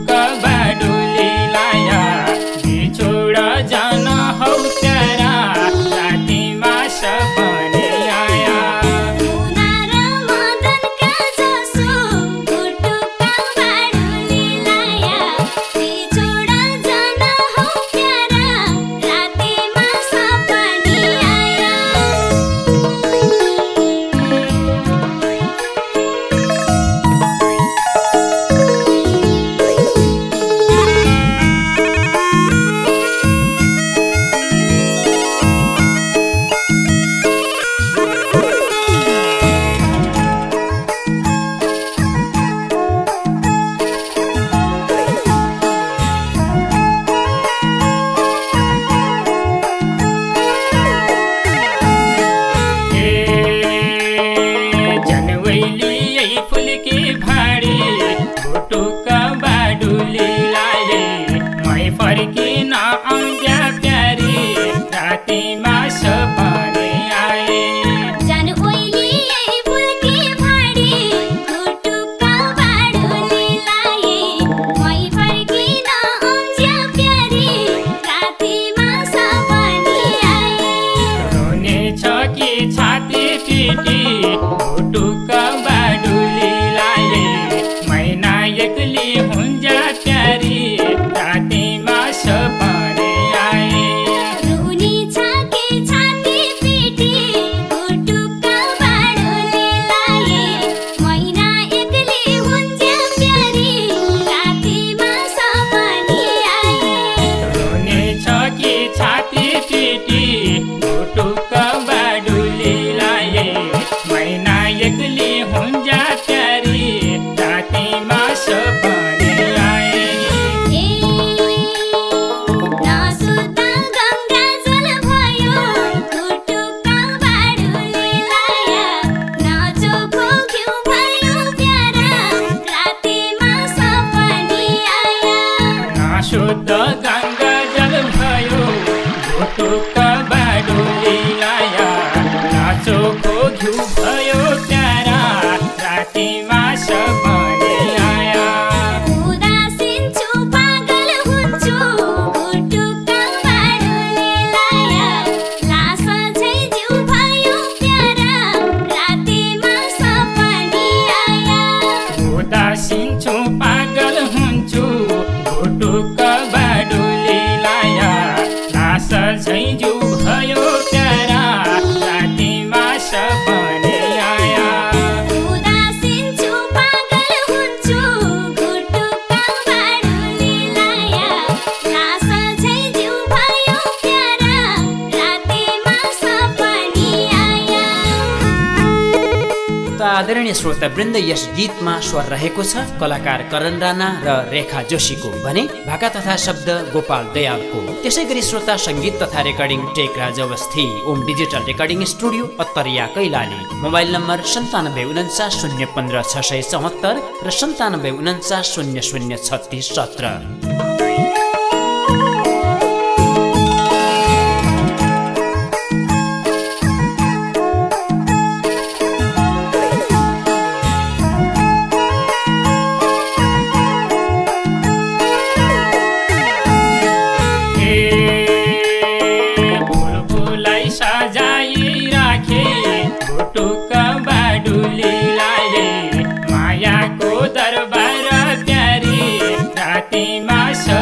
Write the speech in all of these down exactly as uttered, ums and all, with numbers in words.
भुटुका बाडुली लाया बिछोड जान हौ प्यारा रातिमा सपने आया मुना र मदनका जसो भुटुका बाडुली लाया बिछोड जान हौ प्यारा रातिमा सपने आया फुलकी भाडी भुटुका बाडुली लाए मै फर्किन आउँदा प्यारी रातिमा सपने आए जान ओइली फुलकी भाडी भुटुका बाडुली लाए मै फर्किन आउँदा प्यारी रातिमा सपने आए रोने छ कि छाती पिटी भुटुका एक्ली हुन्छ प्यारी रातिमा सपने आए रुनी छ कि छाती पिटी भुटुका बाडुली लाए मैना एक्ली हुन्छ प्यारी रातिमा सपने आए रुनी छ कि छाती पिटी भुटुका बाडुली लाए मैना एक्ली हुन्छ प्यारी रातिमा सपने आए ए नसुता गङ्गा जल भयो भुटुका बाडुली लाया नचोखो घिउ भयो प्यारा रातिमा सपने आया नशुद्ध गङ्गा जल भयो भुटुका बाडुली लाया नाचोको घिउ भयो प्यारा रातिमा सपने आया उदासिन्छु पागल हुन्छु भुटुका बाडुली लाया लास झै जिउ भयो प्यारा रातिमा सपने आया उदासिन्छु पागल हुन्छु भुटुका बाडुली लाया लास झै जिउ भयो प्यारा रातिमा सपने आया उदासिन्छु पागल हुन्छु भुटुका बाडुली लाया लास झै जिउ भयो प्यारा रातिमा सपने आया त आदरणीय श्रोतावृन्द यस गीतमा स्वर रहेको छ कलाकार करण राणा र रेखा जोशीको भने भाका तथा शब्द गोपाल दयालको। त्यसै गरी श्रोता संगीत तथा recording Tekraj Awasthi Om digital recording studio Attariya Kailali. Mobile number सन्तानब्बे उन्चास शून्य पन्ध्र छ सय चौहत्तर र सन्तानब्बे उन्चास शून्य शून्य छत्तिस सत्र। सजाई राखे भुटुका बाडुली लाए मायाको दरबार प्यारी रातिमा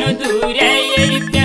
दूरै